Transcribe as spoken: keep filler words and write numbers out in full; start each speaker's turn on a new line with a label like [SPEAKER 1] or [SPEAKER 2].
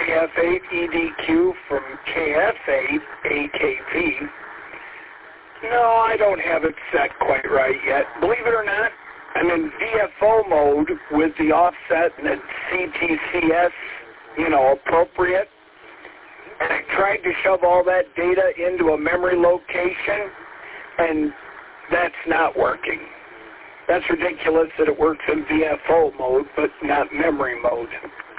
[SPEAKER 1] F eight E D Q from K F eight A K P. No, I don't have it set quite right yet. Believe it or not, I'm in V F O mode with the offset and the C T C S, you know, appropriate. And I tried to shove all that data into a memory location, and that's not working. That's ridiculous that it works in V F O mode, but not memory mode.